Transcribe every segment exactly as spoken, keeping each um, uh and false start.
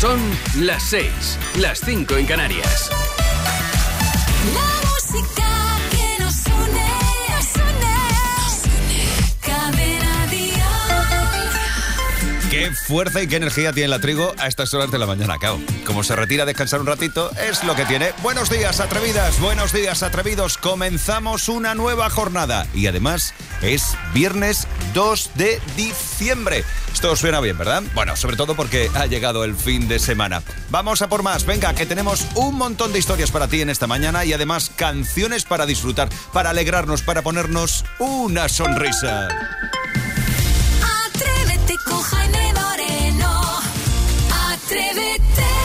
Son las seis, las cinco en Canarias. La música que nos une, nos une, nos une. Cadena Dial. Qué fuerza y qué energía tiene la Trigo a estas horas de la mañana, Cao. Como se retira a descansar un ratito, es lo que tiene. Buenos días, atrevidas, buenos días, atrevidos. Comenzamos una nueva jornada y además es viernes dos de diciembre. Esto os suena bien, ¿verdad? Bueno, sobre todo porque ha llegado el fin de semana. Vamos a por más. Venga, que tenemos un montón de historias para ti en esta mañana y además canciones para disfrutar, para alegrarnos, para ponernos una sonrisa. Atrévete con Jaime Moreno. Atrévete.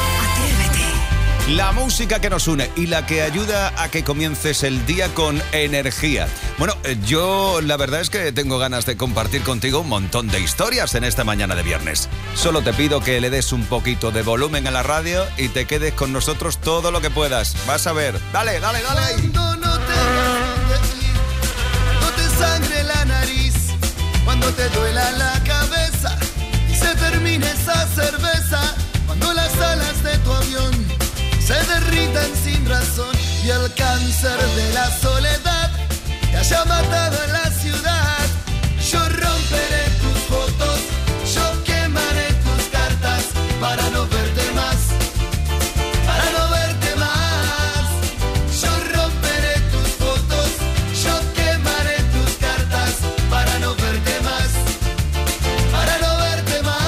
La música que nos une y la que ayuda a que comiences el día con energía. Bueno, yo la verdad es que tengo ganas de compartir contigo un montón de historias en esta mañana de viernes. Solo te pido que le des un poquito de volumen a la radio y te quedes con nosotros todo lo que puedas. Vas a ver. Dale, dale, dale. Cuando no te dejes de ir, no te sangre la nariz, cuando te duela la cabeza y se termine esa cerveza, cuando las alas de tu avión se derritan sin razón y el cáncer de la soledad te haya matado en la ciudad. Yo romperé tus fotos, yo quemaré tus cartas para no verte más, para no verte más. Yo romperé tus fotos, yo quemaré tus cartas para no verte más, para no verte más.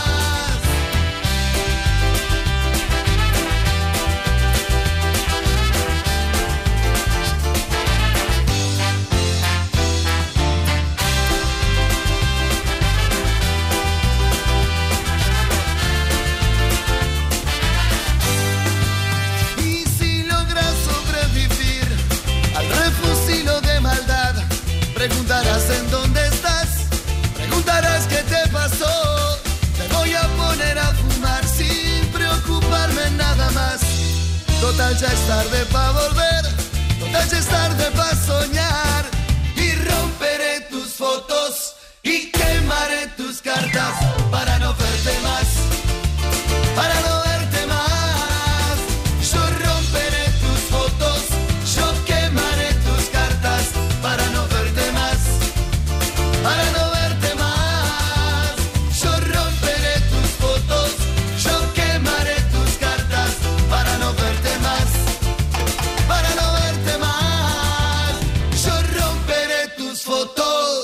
Preguntarás en dónde estás, preguntarás qué te pasó. Te voy a poner a fumar sin preocuparme nada más. Total ya es tarde pa' volver, total ya es tarde pa' soñar. Y romperé tus fotos y quemaré tus cartas para no verte más, para no verte más. Yo romperé tus fotos, yo quemaré tus cartas para no verte más, para no verte más. Yo romperé tus fotos, yo quemaré tus cartas para no verte más, para no verte más. Yo romperé tus fotos.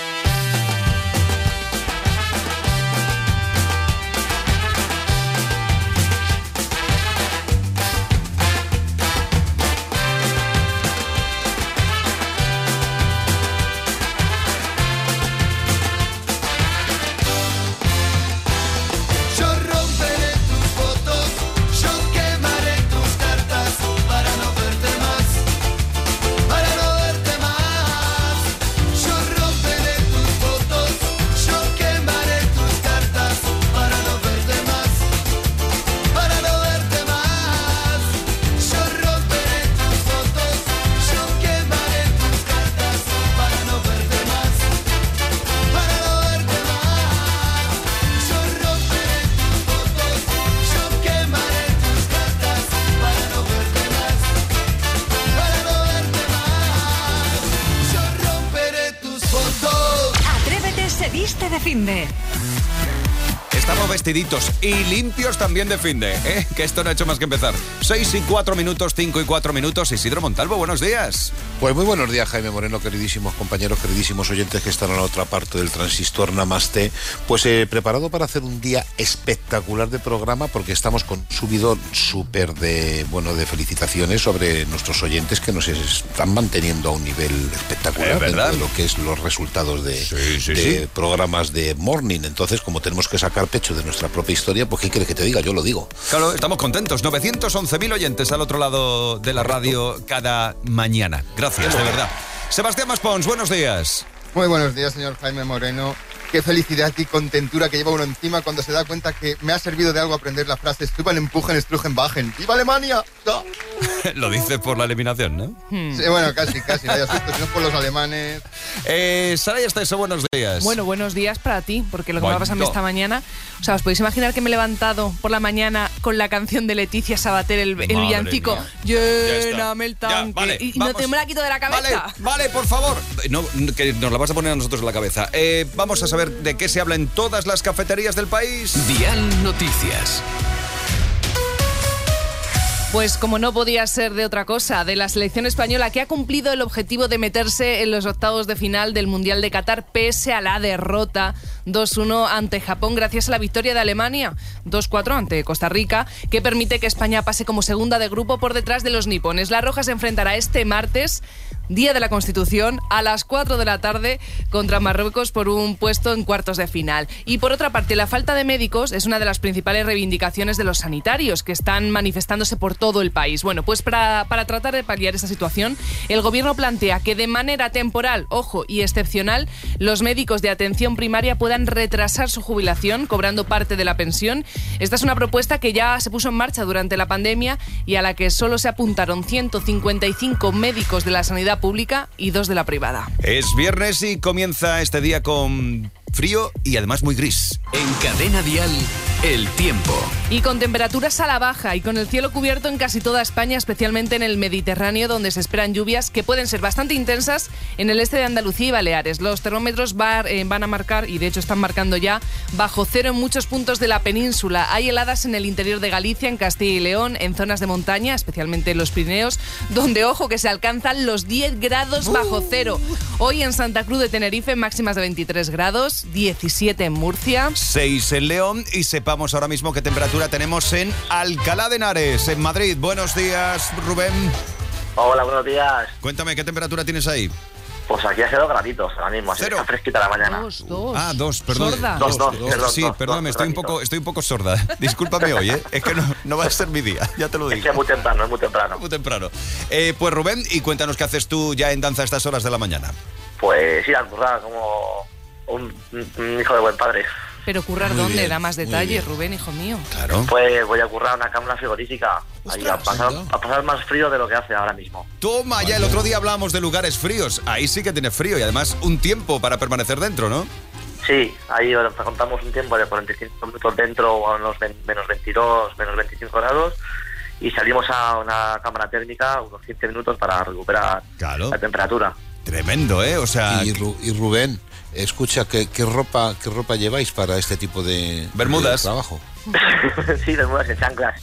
De finde. Estamos vestiditos y limpios también de finde, ¿eh? Que esto no ha hecho más que empezar. Seis y cuatro minutos, cinco y cuatro minutos. Isidro Montalvo, buenos días. Pues muy buenos días, Jaime Moreno, queridísimos compañeros, queridísimos oyentes que están a la otra parte del transistor Namaste. Pues eh, preparado para hacer un día espectacular de programa, porque estamos con un subidón súper de, bueno, de felicitaciones sobre nuestros oyentes que nos están manteniendo a un nivel espectacular, ¿verdad? De lo que es los resultados de, sí, sí, de sí. programas de morning. Entonces, como tenemos que sacar pecho de nuestra propia historia, pues ¿qué quieres que te diga? Yo lo digo. Claro, estamos contentos. novecientos once mil oyentes al otro lado de la radio cada mañana. Gracias, de verdad. Sebastián Maspons, buenos días. Muy buenos días, señor Jaime Moreno. qué felicidad y contentura que lleva uno encima cuando se da cuenta que me ha servido de algo aprender la frase Stuben, Empujen, Strugen, Bajen. ¡Viva Alemania! ¡No! Lo dices por la eliminación, ¿no? Hmm. Sí, bueno, casi, casi. No hay asusto, si no es por los alemanes. Eh, Sara y Esteso, buenos días. Bueno, buenos días para ti, porque lo que Bueno. me ha pasado a mí esta mañana... O sea, ¿os podéis imaginar que me he levantado por la mañana con la canción de Leticia Sabater, el, el Madre villancico? mía. Ya está. Lléname el Ya, tanque. vale, y no vamos. te me la quito de la cabeza. Vale, vale, por favor. No, que nos la vas a poner a nosotros en la cabeza. Eh, vamos a saber de qué se habla en todas las cafeterías del país. Dial Noticias. Pues como no podía ser de otra cosa, de la selección española que ha cumplido el objetivo de meterse en los octavos de final del Mundial de Qatar pese a la derrota dos uno ante Japón gracias a la victoria de Alemania dos cuatro ante Costa Rica, que permite que España pase como segunda de grupo por detrás de los nipones. La Roja se enfrentará este martes, Día de la Constitución, a las cuatro de la tarde contra Marruecos por un puesto en cuartos de final. Y por otra parte, la falta de médicos es una de las principales reivindicaciones de los sanitarios que están manifestándose por todo el país. Bueno, pues para, para tratar de paliar esta situación, el gobierno plantea que de manera temporal, ojo, y excepcional, los médicos de atención primaria puedan retrasar su jubilación cobrando parte de la pensión. Esta es una propuesta que ya se puso en marcha durante la pandemia y a la que solo se apuntaron ciento cincuenta y cinco médicos de la sanidad pública y dos de la privada. Es viernes y comienza este día con frío y además muy gris. En Cadena Dial, el tiempo. Y con temperaturas a la baja y con el cielo cubierto en casi toda España, especialmente en el Mediterráneo, donde se esperan lluvias que pueden ser bastante intensas en el este de Andalucía y Baleares. Los termómetros va, eh, van a marcar, y de hecho están marcando ya, bajo cero en muchos puntos de la península. Hay heladas en el interior de Galicia, en Castilla y León, en zonas de montaña, especialmente en los Pirineos, donde, ojo, que se alcanzan los diez grados bajo cero. Hoy en Santa Cruz de Tenerife, máximas de veintitrés grados, diecisiete en Murcia. seis en León y sepamos ahora mismo qué temperatura tenemos en Alcalá de Henares, en Madrid. Buenos días, Rubén. Hola, buenos días. Cuéntame, ¿qué temperatura tienes ahí? Pues aquí hace dos graditos ahora mismo, así que Cero. está fresquita la mañana. Dos, dos. Ah, dos, perdón. Sorda. Dos, dos, perdón, Sí, dos, perdóname, dos estoy un graditos. poco, estoy un poco sorda. Discúlpame hoy, ¿eh? Es que no, no va a ser mi día, ya te lo Es digo. que es muy temprano, es muy temprano. Muy temprano. Eh, pues Rubén, y cuéntanos qué haces tú ya en danza a estas horas de la mañana. Pues ir a currar como un, un hijo de buen padre. Pero currar Muy dónde, bien, da más muy detalles, bien. Rubén, hijo mío. Claro. Pues voy a currar una cámara frigorífica. Ahí a Ostras, pasar, anda. a pasar más frío de lo que hace ahora mismo. Toma, ya el otro día hablábamos de lugares fríos. Ahí sí que tiene frío y además un tiempo para permanecer dentro, ¿no? Sí, ahí contamos un tiempo de cuarenta y cinco minutos dentro a unos ve- menos veintidós, menos veinticinco grados y salimos a una cámara térmica unos quince minutos para recuperar Claro. la temperatura. Tremendo, ¿eh? O sea, Y, Ru- y Rubén, escucha, ¿qué, qué ropa qué ropa lleváis para este tipo de, Bermudas. de trabajo? Sí, desnudas en chanclas.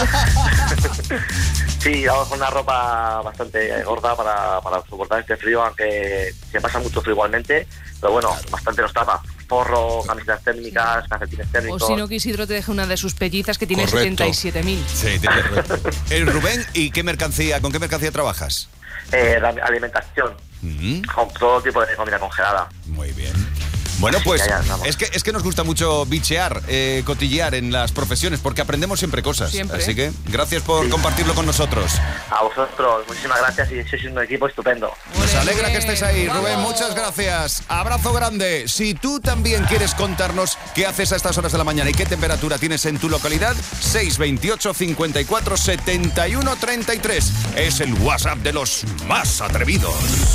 Sí, vamos con una ropa bastante gorda para, para soportar este frío, aunque se pasa mucho frío igualmente, pero bueno, bastante nos tapa. Forro, camisetas térmicas, calcetines O térmicos. si no, que Isidro te deje una de sus pellizas que tiene Correcto. setenta y siete mil. sí, tiene... Eh, Rubén, ¿y qué mercancía, con qué mercancía trabajas? Eh, la alimentación, Mm, con todo tipo de comida congelada. muy bien. Bueno, Sí, pues ya, ya, vamos. es que es que nos gusta mucho bichear, eh, cotillear en las profesiones, porque aprendemos siempre cosas. Siempre. Así que gracias por Sí. compartirlo con nosotros. A vosotros, muchísimas gracias y sois un equipo estupendo. Nos Ole, alegra que Rubén. estés ahí, Vamos. Rubén. Muchas gracias. Abrazo grande. Si tú también quieres contarnos qué haces a estas horas de la mañana y qué temperatura tienes en tu localidad, seis veintiocho, cincuenta y cuatro, setenta y uno, treinta y tres. Es el WhatsApp de los más atrevidos.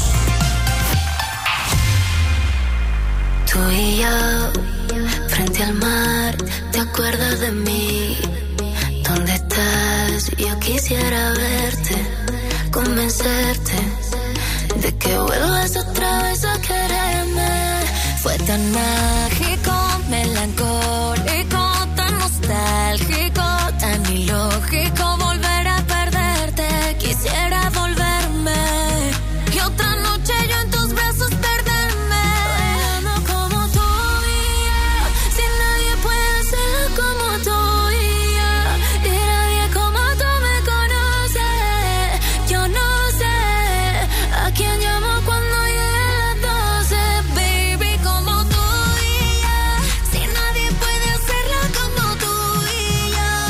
Tú y yo, frente al mar, ¿te acuerdas de mí? ¿Dónde estás? Yo quisiera verte, convencerte de que vuelvas otra vez a quererme. Fue tan mágico, melancólico, tan nostálgico, tan ilógico volver a perderte. Quisiera volverme y otra noche yo en tus brazos perderme. Bailando como tú y yo, si nadie puede hacerlo como tú y yo, y nadie como tú me conoce. Yo no sé a quién llamo cuando lleguen las doce, baby, como tú y yo, si nadie puede hacerlo como tú y yo.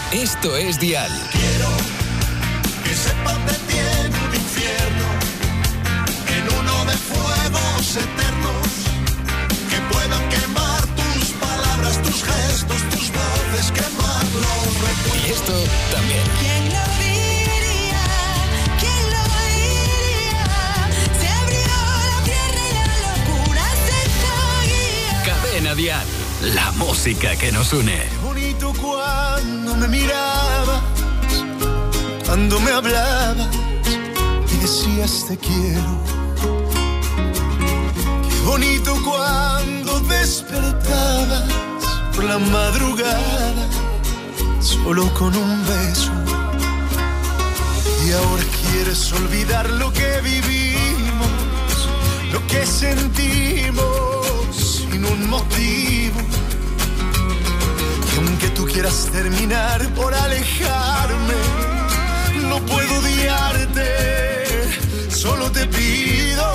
Esto es Dial. Quiero que sepan de ti en un infierno, en uno de fuegos eternos, que puedan quemar tus palabras, tus gestos, tus voces, quemar los recuerdos. Y esto también. ¿Quién lo diría? ¿Quién lo diría? Se abrió la tierra y la locura se seguía. Cadena Dial. La música que nos une. Bonito cuando me mirabas, cuando me hablabas y decías te quiero. Qué bonito cuando despertabas por la madrugada, solo con un beso. Y ahora quieres olvidar lo que vivimos, lo que sentimos sin un motivo. Y aunque tú quieras terminar por alejarme, no puedo odiarte, solo te pido.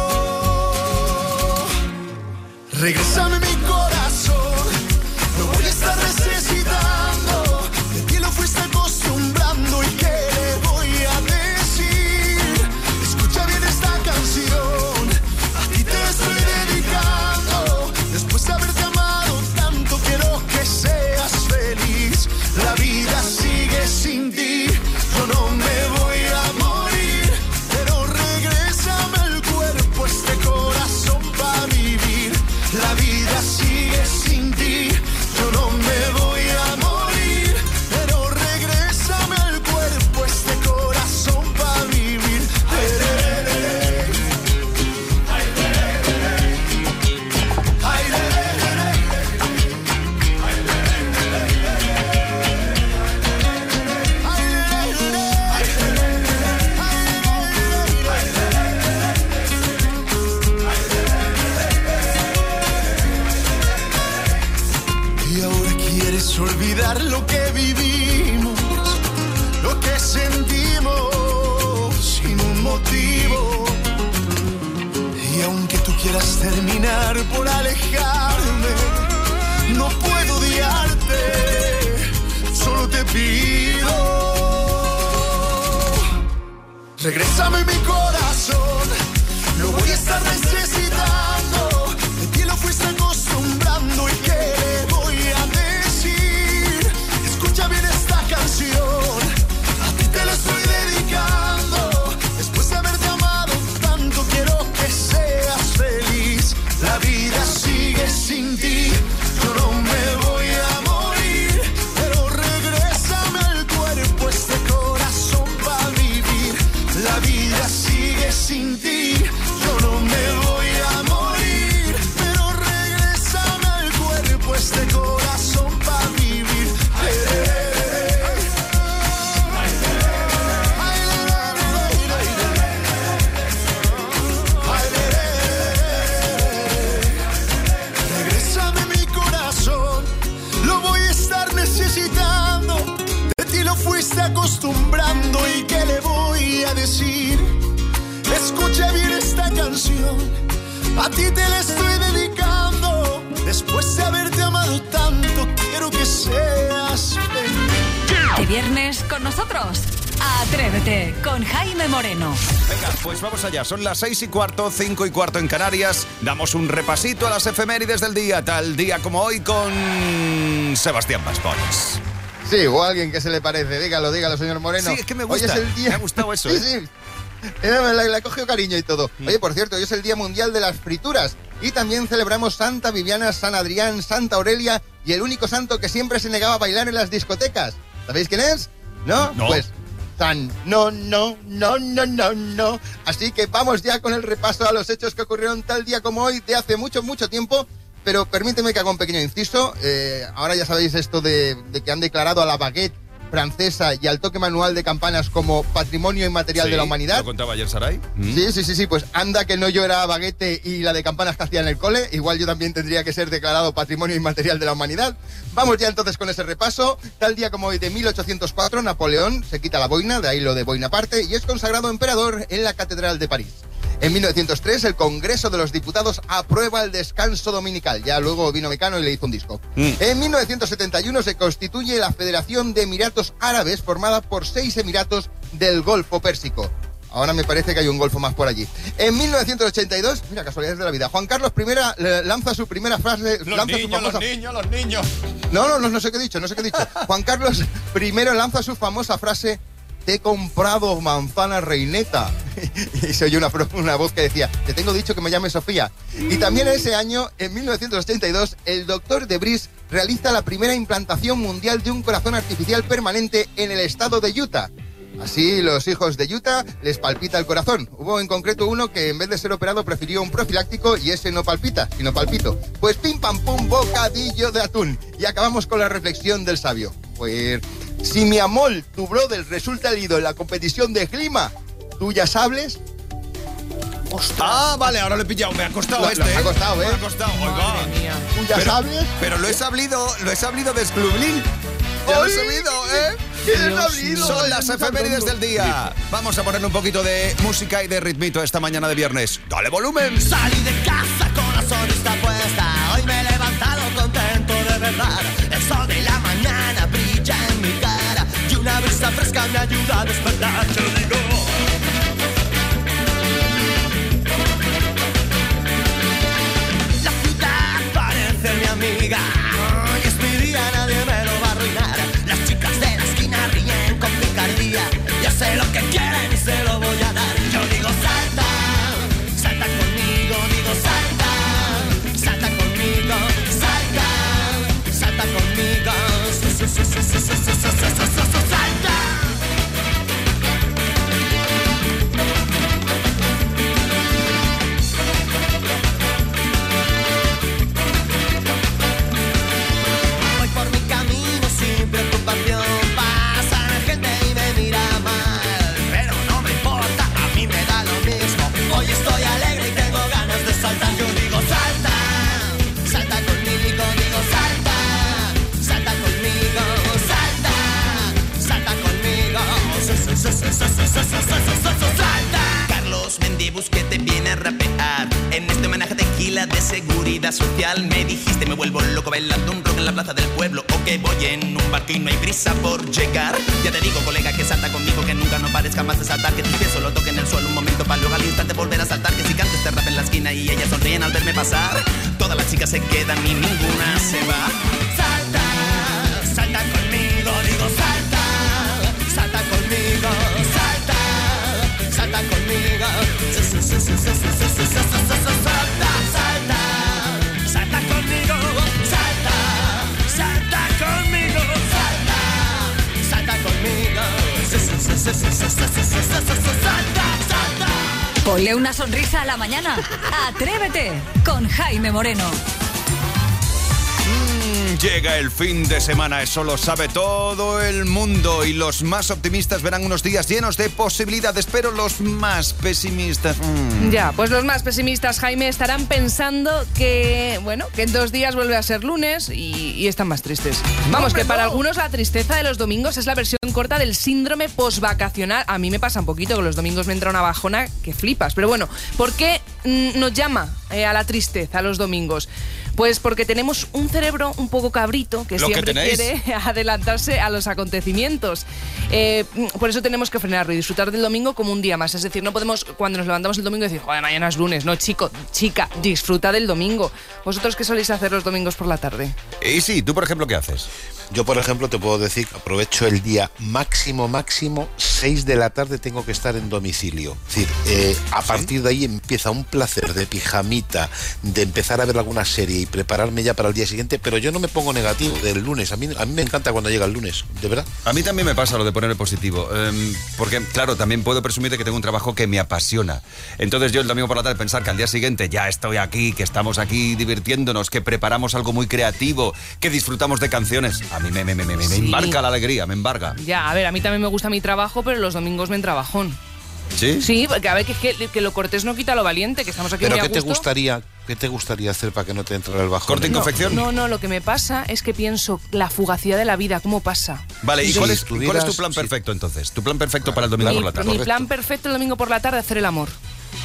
Regrésame mi corazón, lo voy a estar necesitando. De ti lo fuiste acostumbrando y qué le voy a decir. Escucha bien esta canción, a ti te estoy dedicando. Después de haberte amado tanto, quiero que seas feliz. La vida sigue sin ti, yo no me voy a morir, pero regrésame el cuerpo, este corazón para vivir. La vida sigue sin ti, yo no me voy a morir, pero regrésame el cuerpo, este corazón para vivir. Y ahora quieres olvidar lo que vivimos, lo que sentimos sin un motivo. Y aunque tú quieras terminar por alejarme, no puedo odiarte, solo te pido. Regrésame mi corazón, lo voy a estar necesitando. De ti lo fuiste acostumbrando y qué le voy a decir. Escucha bien esta canción, a ti te la estoy dedicando. Después de haberte amado tanto, quiero que seas feliz. La vida sigue sin ti, yo no me voy a morir, pero regrésame al cuerpo, este corazón para vivir. La vida sigue sin ti, yo no me voy a morir, pero regrésame al cuerpo, este corazón para vivir. Regrésame mi corazón, lo voy a estar necesitando. De ti lo fuiste acostumbrando y qué le voy a decir. Escucha bien esta canción, a ti te la estoy dedicando. Después de haberte amado tanto, quiero que seas feliz. ¿De viernes con nosotros? Atrévete con Jaime Moreno. Venga, pues vamos allá. Son las seis y cuarto, cinco y cuarto en Canarias. Damos un repasito a las efemérides del día. Tal día como hoy con Sebastián Maspons. Sí, o alguien que se le parece. Dígalo, dígalo, señor Moreno. Sí, es que me gusta. Hoy es el día... Me ha gustado eso, Sí, ¿eh? sí. Eh, Le, le cogió cariño y todo. Oye, por cierto, hoy es el Día Mundial de las Frituras. Y también celebramos Santa Viviana, San Adrián, Santa Aurelia y el único santo que siempre se negaba a bailar en las discotecas. ¿Sabéis quién es? ¿No? No. Pues San... No, no, no, no, no, no. Así que vamos ya con el repaso a los hechos que ocurrieron tal día como hoy de hace mucho, mucho tiempo. Pero permíteme que haga un pequeño inciso. Eh, ahora ya sabéis esto de, de que han declarado a la baguette francesa y al toque manual de campanas como patrimonio inmaterial Sí, de la humanidad. ¿Lo contaba ayer Saray? Sí, sí, sí, sí, pues anda que no yo era baguette y la de campanas que hacía en el cole, igual yo también tendría que ser declarado patrimonio inmaterial de la humanidad. Vamos ya entonces con ese repaso. Tal día como hoy de mil ochocientos cuatro, Napoleón se quita la boina, de ahí lo de boina aparte, y es consagrado emperador en la Catedral de París. En mil novecientos tres, el Congreso de los Diputados aprueba el descanso dominical. Ya luego vino Mecano y le hizo un disco. Mm. En mil novecientos setenta y uno se constituye la Federación de Emiratos Árabes, formada por seis emiratos del Golfo Pérsico. Ahora me parece que hay un golfo más por allí. En mil novecientos ochenta y dos, mira, casualidades de la vida, Juan Carlos I lanza su primera frase... Los lanza niños, su famosa... los niños, los niños. No, no, no, no sé qué he dicho, no sé qué he dicho. Juan Carlos I lanza su famosa frase: te he comprado manzana reineta. Y se oyó una, una voz que decía: te tengo dicho que me llame Sofía. Y también ese año, en mil novecientos ochenta y dos, el doctor de Vries realiza la primera implantación mundial de un corazón artificial permanente en el estado de Utah. Así, los hijos de Utah les palpita el corazón. Hubo en concreto uno que en vez de ser operado prefirió un profiláctico y ese no palpita, sino palpito. Pues pim pam pum, bocadillo de atún. Y acabamos con la reflexión del sabio. Pues si mi amor, tu brother, resulta herido en la competición de clima, ¿tú ya sabes? ¡Ostras! Ah, vale, ahora lo he pillado. Me ha costado Lo- este, lo- me ha ¿eh? costado, ¿eh? Me ha costado. Oiga. Madre mía. ¿Tú ya Pero- sabes? Pero lo he sabido, lo he sabido de Esclublín. Ya lo he ¡Ay! sabido, ¿eh? ¿Quién Dios ha sabido? Son las Ay, efemérides del día. Vamos a ponerle un poquito de música y de ritmito esta mañana de viernes. ¡Dale volumen! Salí de casa con la sonrisa puesta. Hoy me he levantado contento de verdad. El sol de la mañana brilla en mi cara y una brisa fresca me ayuda a despertar. Yo digo, la ciudad parece mi amiga. Hoy es mi día, nadie me lo va a arruinar. Las chicas de la esquina ríen con picardía. Yo sé lo que quieren y se lo voy a dar. Yo digo salta, salta conmigo, digo salta, salta conmigo, salta, salta conmigo, Su, su, su, su, su, su, su, su, su, su, su, salta. Voy por mi camino sin preocupación. Pasa la gente y me mira mal, pero no me importa, a mí me da lo mismo. Hoy estoy alegre y tengo ganas de saltar. Yo digo salta, salta conmigo, digo salta, salta conmigo, salta, salta conmigo, Su, su, su, su, su, su, su, su, su, su, salta. Carlos Mendibus que te viene a rapear en este homenaje tequila de seguridad social. Me dijiste me vuelvo loco bailando un rock en la plaza del pueblo, o que voy en un barco y no hay prisa por llegar. Ya te digo, colega, que salta conmigo, que nunca no pares jamás de saltar, que tus pies solo toquen el suelo un momento para luego al instante volver a saltar, que si canto este rap en la esquina y ellas sonríen al verme pasar, todas las chicas se quedan y ninguna se va. Salta, salta conmigo, digo salta, salta conmigo, salta, salta conmigo, Su, su, su, su, su, su, su, su, su, su, su, salta, salta, salta conmigo, salta, salta conmigo, salta, salta conmigo, Su, su, su, su, su, su, su, su, su, su, su, salta, salta. Ponle una sonrisa a la mañana. Atrévete con Jaime Moreno. Mm, llega el fin de semana, eso lo sabe todo el mundo. Y los más optimistas verán unos días llenos de posibilidades, pero los más pesimistas... mm. Ya, pues los más pesimistas, Jaime, estarán pensando que, bueno, que en dos días vuelve a ser lunes y, y están más tristes. Vamos, hombre, que para no. algunos la tristeza de los domingos es la versión corta del síndrome posvacacional. A mí me pasa un poquito, que los domingos me entra una bajona que flipas. Pero bueno, ¿por qué mm, nos llama eh, a la tristeza los domingos? Pues porque tenemos un cerebro un poco cabrito que Lo que siempre tenéis. quiere adelantarse a los acontecimientos. Eh, por eso tenemos que frenarlo y disfrutar del domingo como un día más. Es decir, no podemos cuando nos levantamos el domingo decir, joder, mañana es lunes. No, chico, chica, disfruta del domingo. ¿Vosotros qué soléis hacer los domingos por la tarde? Y sí, ¿tú por ejemplo qué haces? Yo, por ejemplo, te puedo decir que aprovecho el día máximo, máximo, seis de la tarde tengo que estar en domicilio. Es decir, eh, a partir de ahí empieza un placer de pijamita, de empezar a ver alguna serie y prepararme ya para el día siguiente, pero yo no me pongo negativo del lunes. A mí, a mí me encanta cuando llega el lunes, de verdad. A mí también me pasa lo de ponerme positivo, eh, porque claro, también puedo presumir de que tengo un trabajo que me apasiona. Entonces yo el domingo por la tarde pensar que al día siguiente ya estoy aquí, que estamos aquí divirtiéndonos, que preparamos algo muy creativo, que disfrutamos de canciones, a mí me, me, me, me, me Sí. embarca la alegría, me embarga. Ya, a ver, a mí también me gusta mi trabajo, pero los domingos me entra bajón. ¿Sí? Sí, porque a ver, que, que, que lo cortés no quita lo valiente, que estamos aquí Pero muy a ¿qué te gusto. gustaría, qué te gustaría hacer para que no te entrara el bajón? ¿Corte y No, confección? no, no, lo que me pasa es que pienso la fugacidad de la vida, ¿cómo pasa? Vale, ¿y Si cuál es, estuvieras- cuál es tu plan sí. perfecto entonces? Tu plan perfecto para el domingo Mi, por la tarde. mi correcto. plan perfecto el domingo por la tarde, hacer el amor.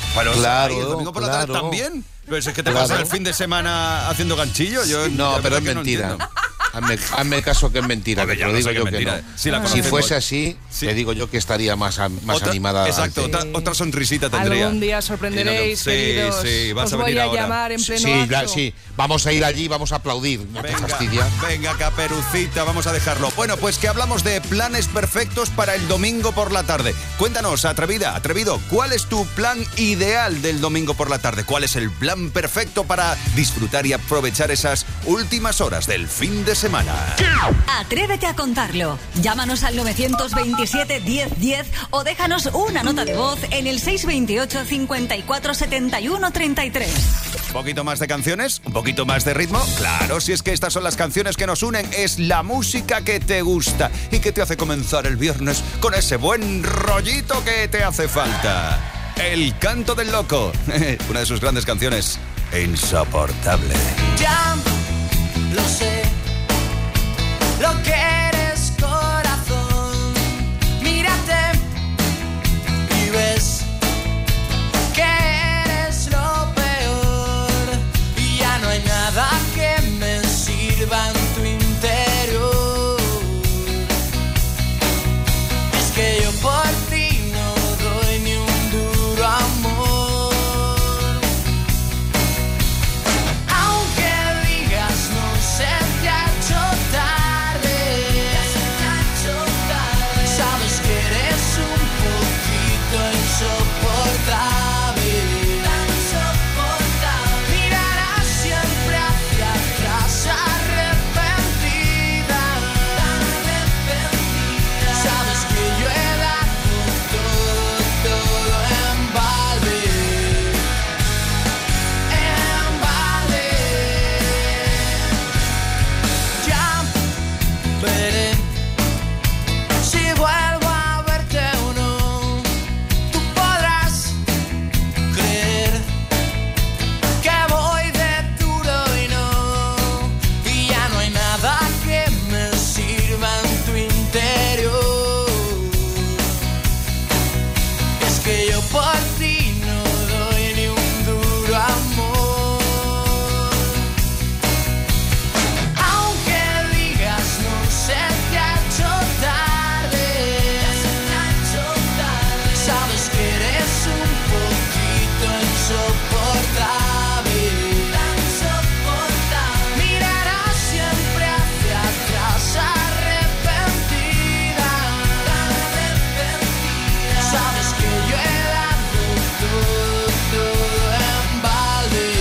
Bueno, Claro, ¿y el domingo por la tarde claro. también? Pues es que te Claro. pasa el fin de semana haciendo ganchillo. Yo, No, la pero verdad es que no mentira. entiendo. hazme, hazme caso que es mentira, Porque que ya te lo lo sé digo que yo es que mentira. no. Si la Si conocemos. fuese así, Sí. te digo yo que estaría más, a- más Otra- animada. Exacto, antes. otra, otra sonrisita tendría. Algún día sorprenderéis, Sí, queridos. sí, vas Os a voy venir a ahora. llamar en pleno Sí, acto. ya, sí, vamos a ir allí, vamos a aplaudir. No te Venga, fastidia. venga, Caperucita, vamos a dejarlo. Bueno, pues que hablamos de planes perfectos para el domingo por la tarde. Cuéntanos, atrevida, atrevido, ¿cuál es tu plan ideal del domingo por la tarde? ¿Cuál es el plan perfecto para disfrutar y aprovechar esas últimas horas del fin de semana? Atrévete a contarlo. Llámanos al nueve veintisiete diez diez o déjanos una nota de voz en el seis veintiocho cincuenta y cuatro setenta y uno treinta y tres. ¿Un poquito más de canciones? ¿Un poquito más de ritmo? Claro, si es que estas son las canciones que nos unen, es la música que te gusta y que te hace comenzar el viernes con ese buen rollito que te hace falta. El canto del loco, una de sus grandes canciones, Insoportable. Ya lo sé, lo que eres, corazón. Mírate y ves que eres lo peor. Y ya no hay nada que me sirva en tu interior. Es que yo por ti no doy ni un duro amor. Aunque digas no se te ha hecho tarde, sabes que eres un poquito insoportable. Mirarás siempre hacia atrás arrepentida. Sabes que yo he dado todo, todo en balde, en balde. Ya veré si vuelvo a verte o no. Tú podrás creer que voy de duro y no. Y ya no hay nada que me sirva en tu interior. Es que yo por ti no doy ni un duro amor. Aunque digas no se te ha hecho tarde, sabes que eres un poquito insoportable. Mirarás siempre hacia atrás arrepentida. Sabes que yo he dado todo, todo en balde,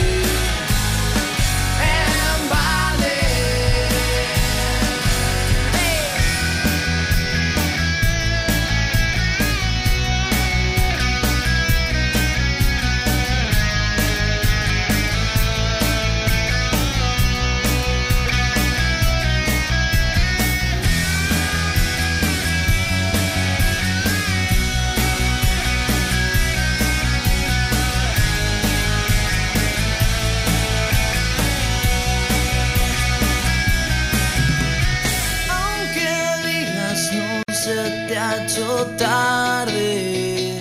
en balde. Aunque digas no se te ha hecho tarde,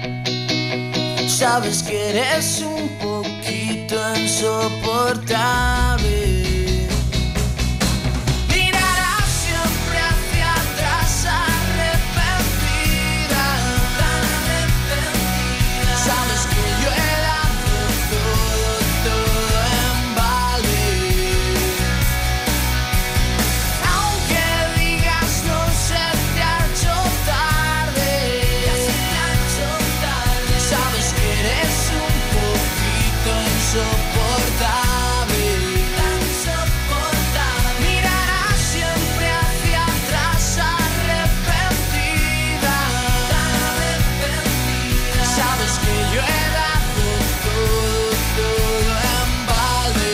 sabes que eres un poquito insoportable. Mirarás siempre hacia atrás arrepentida. Sabes que yo he dado todo, todo en balde. Aunque digas no se te ha hecho tarde, sabes que eres un poquito insoportable. Mirarás siempre hacia atrás arrepentida. Sabes que yo he dado todo, todo en balde.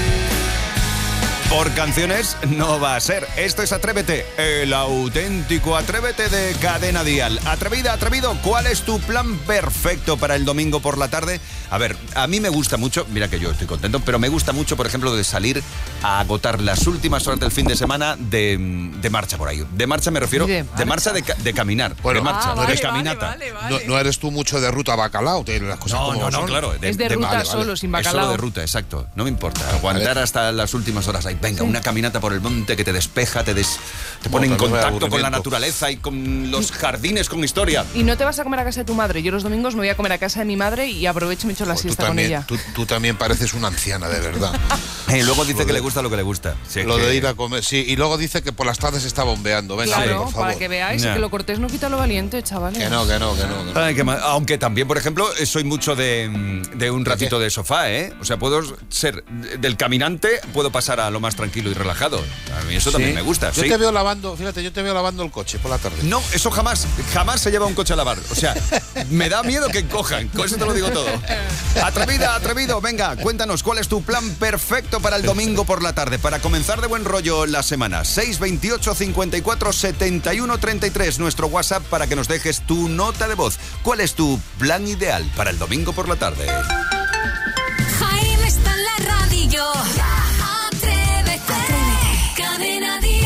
Por canciones no va a ser. Esto es Atrévete, el auténtico Atrévete de Cadena Dial. Atrevida, atrevido, ¿cuál es tu plan perfecto para el domingo por la tarde? A ver, a mí me gusta mucho, mira que yo estoy contento, pero me gusta mucho, por ejemplo, de salir a agotar las últimas horas del fin de semana de, de marcha por ahí. De marcha me refiero, de de marcha, marcha de, ca- de caminar, Bueno, de marcha, Ah, no vale, de caminata. vale, vale, vale. No, no eres tú mucho de ruta bacalao, te- las cosas No, como no, no, son. claro. Es de ruta vale, solo, vale. sin Es solo bacalao. de ruta, exacto. No me importa. Aguantar hasta las últimas horas ahí. Venga, una caminata por el monte que te despeja, te, des, te pone en también me da contacto con la aburrimiento. naturaleza y con los jardines, con historia. Y no te vas a comer a casa de tu madre. Yo los domingos me voy a comer a casa de mi madre y aprovecho y me echo la Tú siesta con también, ella. tú, tú también pareces una anciana, de verdad. Eh, luego dice Lo que de- le gusta lo que le gusta. Sí, Lo que- de ir a comer, sí, y luego dice que por las tardes está bombeando. Venga, hombre, Claro, por favor. para que veáis Ya. que lo cortés no quita lo valiente, chavales. Que no, que no, que no. que no. Ay, qué mal. Aunque también, por ejemplo, eh, soy mucho de, mm, de un ratito de sofá, ¿eh? O sea, puedo ser del caminante, puedo pasar a lo más tranquilo y relajado. A mí eso Sí. también me gusta. Yo sí. te veo lavando, fíjate, yo te veo lavando el coche por la tarde. No, eso jamás, jamás se lleva un coche a lavar. O sea, me da miedo que cojan. Con eso te lo digo todo. Atrevida, atrevido, venga, cuéntanos cuál es tu plan perfecto para el domingo por la tarde, para comenzar de buen rollo la semana. seis veintiocho, cincuenta y cuatro, setenta y uno, treinta y tres, nuestro WhatsApp para que nos dejes tu nota de voz. ¿Cuál es tu plan ideal para el domingo por la tarde? Jaime está en la radio. Atrévete. Cadena Dial.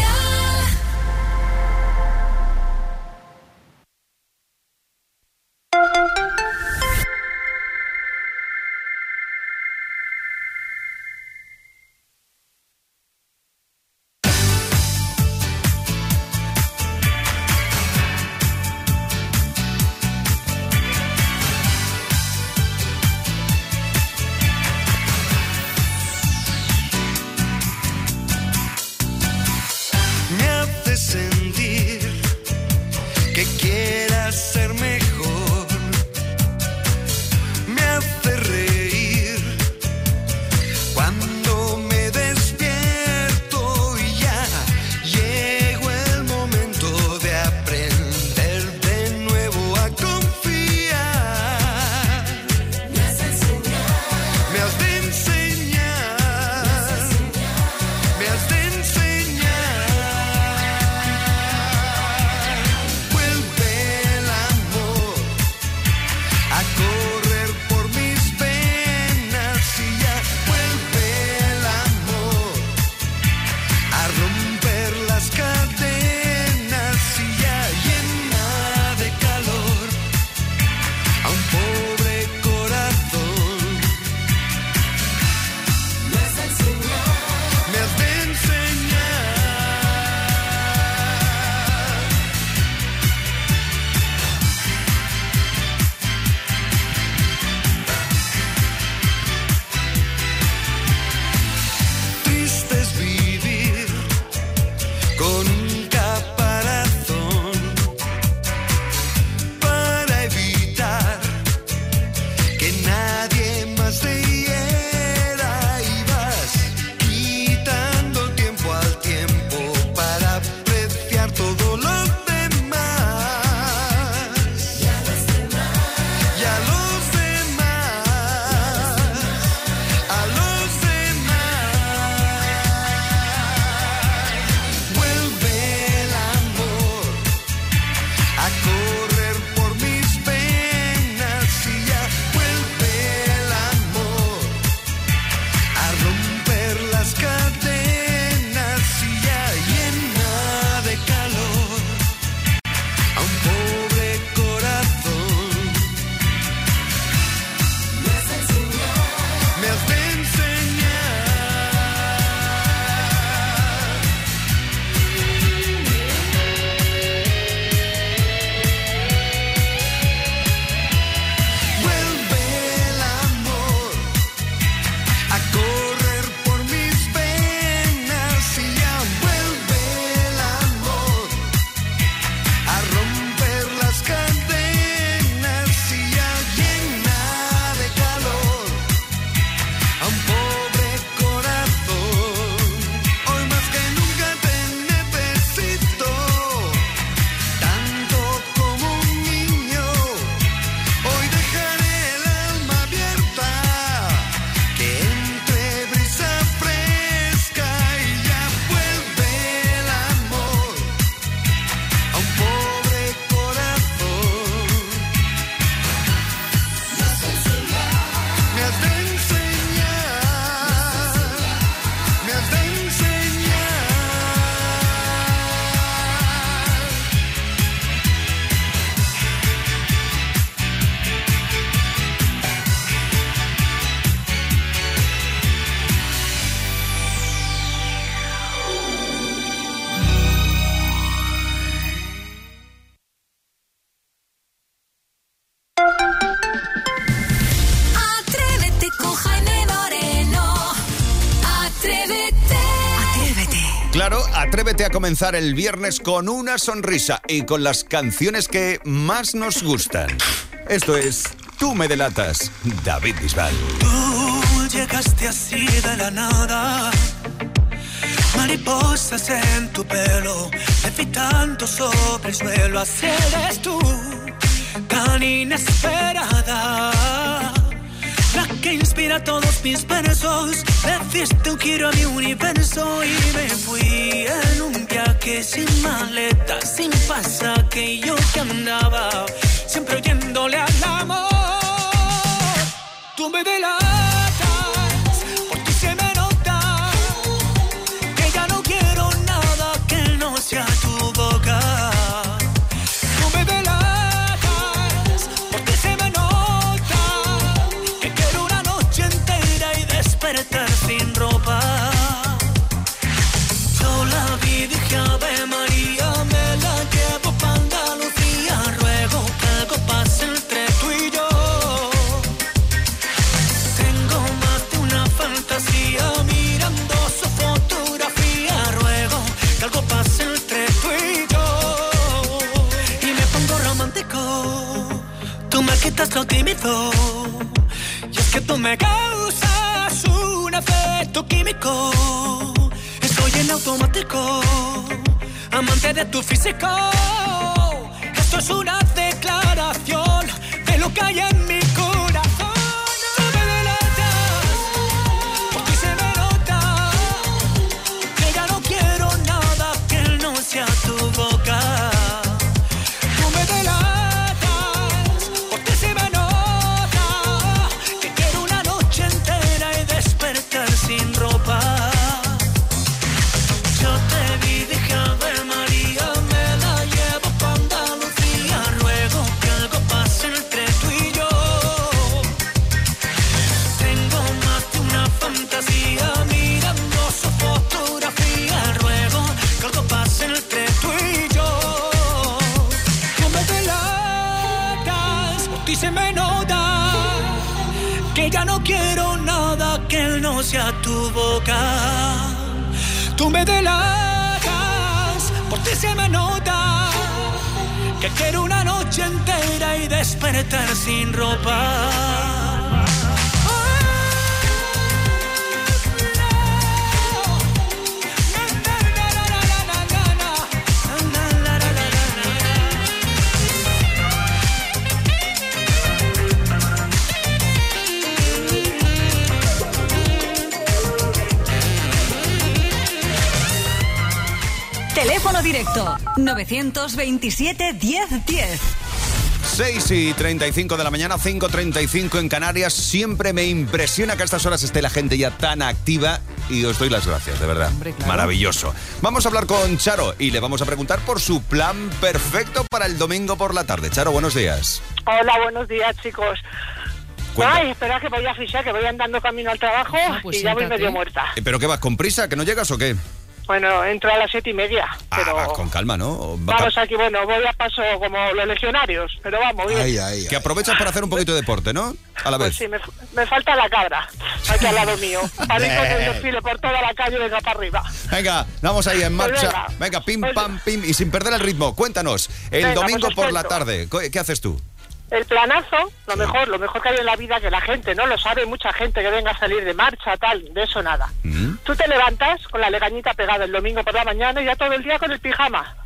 Atrévete a comenzar el viernes con una sonrisa y con las canciones que más nos gustan. Esto es Tú me delatas, David Bisbal. Tú llegaste así de la nada, mariposas en tu pelo, levitando sobre el suelo. Así eres tú, tan inesperada, la que inspira todos mis versos. Le diste un giro a mi universo y me fui en un viaje sin maleta, sin pasaje, y yo que andaba siempre oyéndole al amor. Tú me delatas, por ti se me nota que ya no quiero nada que no sea tu boca. Tú me delatas, por ti se me nota que quiero una noche entera y despertar sin ropa. Yo la vi, dije Ave María, me la llevo pa' Andalucía. Ruego que algo pase entre tú y yo. Tengo más de una fantasía mirando su fotografía. Ruego que algo pase entre tú y yo. Y me pongo romántico, tú me quitas lo tímido. Y es que tú me causas un efecto químico. Estoy en automático, amante de tu físico. Esto es una declaración de lo que hay en mi corazón. Tú me delatas, por ti se me nota que ya no quiero nada que no sea tu boca. Tú me delatas, por ti se me nota que quiero una noche entera y despertar sin ropa. Yo te vi, dije Ave María, me la llevo pa' Andalucía. Ruego que algo pase entre tú y yo. Tengo más de una fantasía mirando su fotografía. Ruego que algo pase entre tú y yo. Tú me delatas, por ti se me nota que ya no quiero nada que no sea tu boca. Tú me delatas, por ti se me nota que quiero una noche entera y despertar sin ropa. Teléfono directo novecientos veintisiete, diez diez. seis y treinta y cinco de la mañana, cinco y treinta y cinco en Canarias. Siempre me impresiona que a estas horas esté la gente ya tan activa y os doy las gracias, de verdad. Hombre, claro. Maravilloso. Vamos a hablar con Charo y le vamos a preguntar por su plan perfecto para el domingo por la tarde. Charo, buenos días. Hola, buenos días, chicos. Cuenta. Ay, espera que voy a fichar, que voy andando camino al trabajo Ah, pues y ya voy siéntate. medio muerta. Eh, ¿Pero qué vas, con prisa? ¿Que no llegas o qué? Bueno, entro a las siete y media, Ah, pero vas con calma, ¿no? O va- vamos aquí, bueno, voy a paso como los legionarios, pero vamos, bien. Ay, ay, Que ay. aprovechas para hacer un poquito de deporte, ¿no? A la Pues vez. sí, me, me falta la cabra, aquí al lado mío, para ir con el desfile por toda la calle y venga para arriba. Venga, vamos ahí en Pues marcha. venga. Venga, pim, Pues- pam, pim. Y sin perder el ritmo, cuéntanos. El Venga, domingo pues os por la cuento. tarde, ¿qué qué haces tú? El planazo, lo mejor, lo mejor que hay en la vida, que la gente no lo sabe, mucha gente que venga a salir de marcha, tal, de eso nada. ¿Mm? Tú te levantas con la legañita pegada el domingo por la mañana y ya todo el día con el pijama.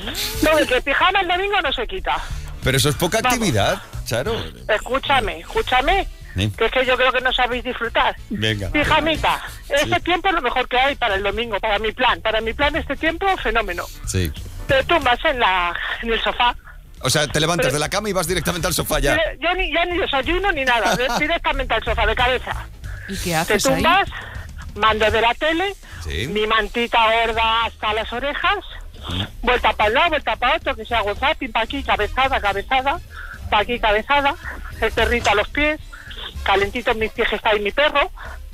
No, el que el pijama el domingo no se quita. Pero eso es poca Vamos. actividad, Charo. Escúchame, escúchame, Sí. que es que yo creo que no sabéis disfrutar. Venga. Pijamita, este tiempo es lo mejor que hay para el domingo, para mi plan. Para mi plan este tiempo, fenómeno. Sí. Te tumbas en, la, en el sofá. O sea, te levantas de la cama y vas directamente al sofá ya. Yo, yo ni, ya ni desayuno ni nada, directamente al sofá de cabeza. ¿Y qué Te haces ahí? tumbas, mando de la tele, Sí. mi mantita gorda hasta las orejas, vuelta para el lado, vuelta para otro, que sea WhatsApp, para aquí, cabezada, cabezada, para aquí, cabezada, el perrito a los pies, calentito en mis pies que está ahí mi perro,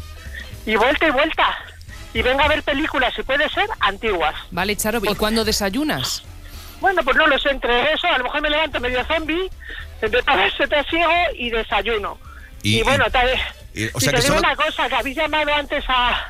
y vuelta y vuelta. Y venga a ver películas, si puede ser, antiguas. Vale, Charo, ¿y cuándo desayunas? Bueno, pues no lo sé, entre eso, a lo mejor me levanto medio zombie, entre todo ese trasiego y desayuno. Y- Y, bueno, y- tal, y- o y sea te que digo solo- una cosa, que habéis llamado antes a,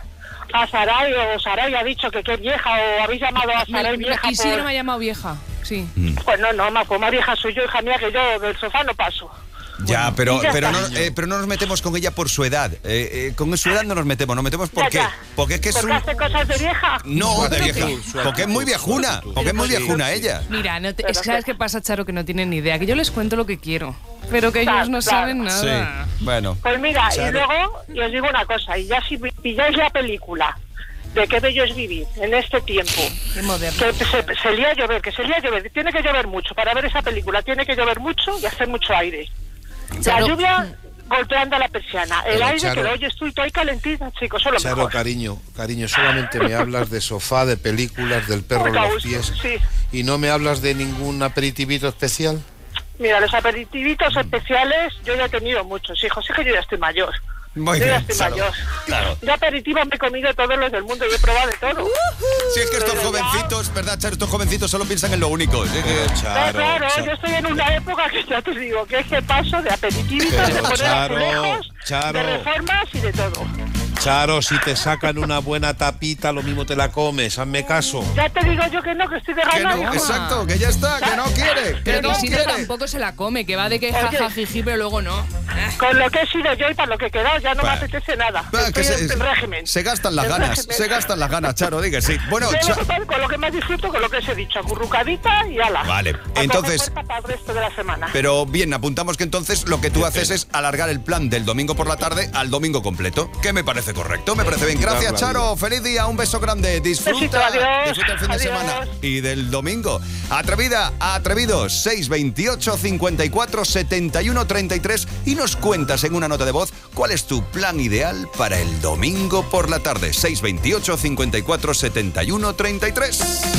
a Saray, o Saray ha dicho que qué vieja, o habéis llamado a Saray Me- vieja. Isidro por- me ha llamado vieja, sí. Pues no, no, más, pues más vieja soy yo, hija mía, que yo del sofá no paso. Ya, pero, y ya pero, no, está. eh, pero no nos metemos con ella por su edad. Eh, eh, con su edad no nos metemos, nos metemos Ya, porque, ya. porque es que es ¿Porque un... hace cosas de vieja? No, de Suerte vieja. tú, suerte Porque es muy tú, viejuna. suerte tú. Porque es muy Sí. viejuna ella. Mira, no te- Pero es que ¿sabes que- qué pasa, Charo? Que no tienen ni idea. Que yo les cuento lo que quiero, pero que Claro, ellos no claro. saben nada. Sí, bueno. Pues mira, Charo. y luego, y os digo una cosa, y ya si pilláis la película de Qué bello es vivir en este tiempo, Qué moderno. que se, se lía a llover, que se lía a llover, tiene que llover mucho, para ver esa película tiene que llover mucho y hacer mucho aire. Charo. La lluvia golpeando la persiana, el Pero, aire Charo. que lo oyes tú y tú ahí calentita, chicos, solo Charo, mejor. cariño, cariño, solamente me hablas de sofá, de películas, del perro en Porque a los gusto, pies. sí. ¿Y no me hablas de ningún aperitivito especial? Mira, los aperitivitos especiales, yo ya he tenido muchos hijos, es que yo ya estoy mayor. Muy yo ya bien, estoy Charo. mayor. Claro. De aperitivo me he comido todos los del mundo y he probado de todo. Si es que estos Pero ya- jovencitos, ¿verdad, Charo? Estos jovencincitos solo piensan en lo único. Es que- Pero Charo, claro, Charo. yo estoy en una época que ya te digo, que es que paso de aperitivitos, de Pero, poner Charo, azulejos, Charo. de reformas y de todo. Charo, si te sacan una buena tapita, lo mismo te la comes, hazme caso. Ya te digo yo que no, que estoy de que ganas. no, hijo. exacto, que ya está, que no quiere, que Pero no que Isidro quiere. tampoco se la come, que va de que Oye. jaja jiji, pero luego no. Con lo que he sido yo y para lo que he quedado, ya no Va. me apetece nada. Va, que Estoy se, en régimen. se gastan las En ganas, régimen. se gastan las ganas, Charo, diga sí. Bueno, Yo Cha- lo que pasa, con lo que más disfruto, con lo que os he dicho, acurrucadita y ala. Vale, A coger entonces- fuerza para el resto de la semana. Pero bien, apuntamos que entonces lo que tú haces es alargar el plan del domingo por la tarde al domingo completo. Que me parece correcto, me parece bien. Gracias, Quitar la Charo. Feliz día, un beso grande. Disfruta, Besito, adiós. disfruta el fin de Adiós. semana y del domingo. Atrevida, atrevidos, seis veintiocho, cincuenta y cuatro, setenta y uno, treinta y tres y nos cuentas en una nota de voz cuál es tu plan ideal para el domingo por la tarde. seis veintiocho, cincuenta y cuatro, setenta y uno, treinta y tres.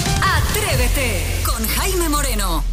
Atrévete con Jaime Moreno.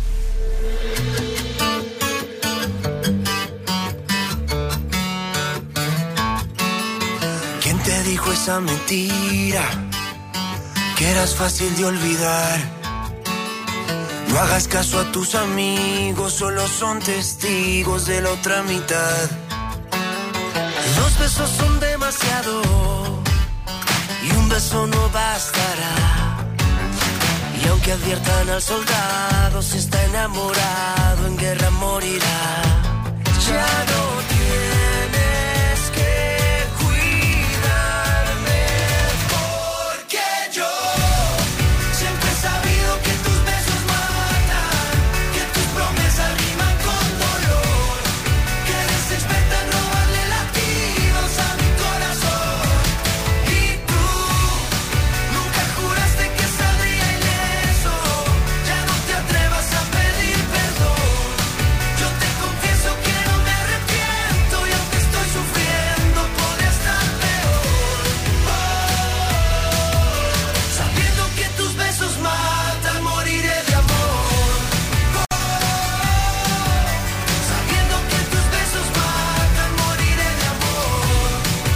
¿Quién te dijo esa mentira? Que eras fácil de olvidar. No hagas caso a tus amigos, solo son testigos de la otra mitad. Dos besos son demasiado y un beso no bastará. Y aunque adviertan al soldado, si está enamorado, en guerra morirá. Ya no tienes que cuidarme, porque yo siempre he sabido que tus besos matan, que tus promesas riman con dolor, que eres experta en robarle latidos a mi corazón. Y tú nunca juraste que saldría ileso, ya no te atrevas a pedir perdón. Yo te confieso que no me arrepiento y aunque estoy sufriendo podría estar peor. Oh, sabiendo que tus besos matan, moriré de amor. Oh, sabiendo que tus besos matan, moriré de amor.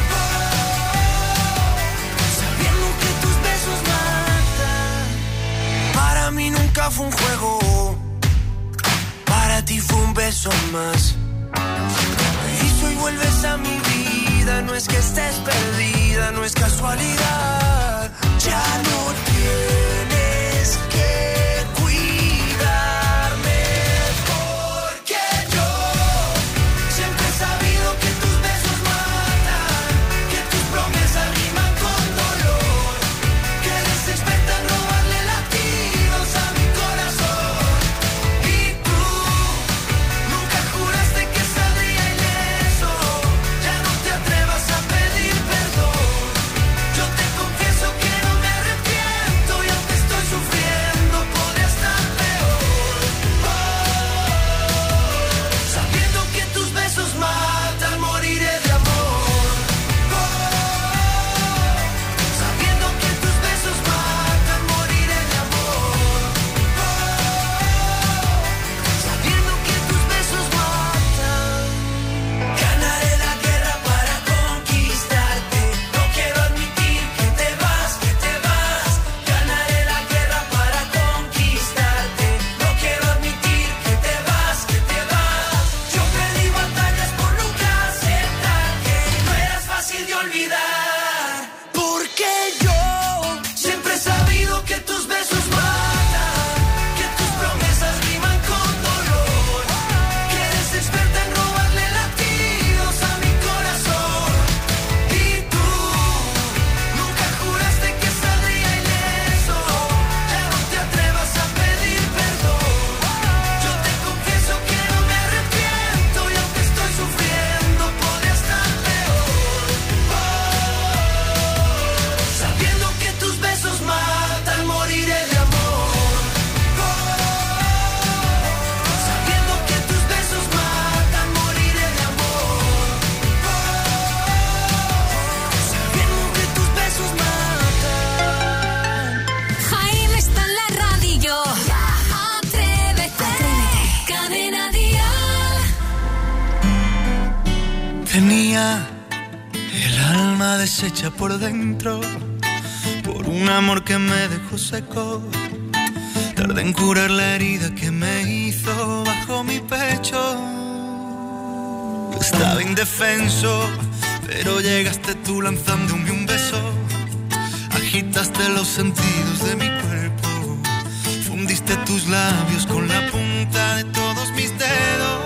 Oh, sabiendo que tus besos matan. Para mí nunca fue un juego, para ti fue un beso más. Y si hoy vuelves a mi vida, no es que estés perdida, no es casualidad. Ya no tienes que cuidarme, porque yo siempre he sabido que tus besos matan, que tus promesas riman con dolor, que eres experta en robarle latidos a mi corazón. Y tú nunca juraste que saldría ileso, ya no te atrevas a pedir perdón. Yo te confieso que no me arrepiento y Tenía el alma deshecha por dentro, por un amor que me dejó seco. Tardé en curar la herida que me hizo bajo mi pecho. Estaba indefenso, pero llegaste tú lanzándome un beso. Agitaste los sentidos de mi cuerpo, fundiste tus labios con la punta de todos mis dedos.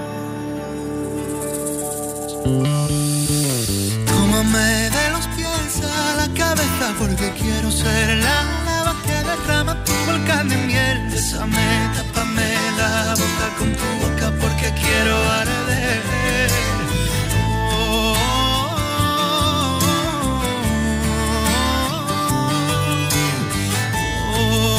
Tómame de los pies a la cabeza porque quiero ser la lava que derrama tu volcán de miel. Bésame, tápame la boca con tu boca porque quiero arder. Oh, oh,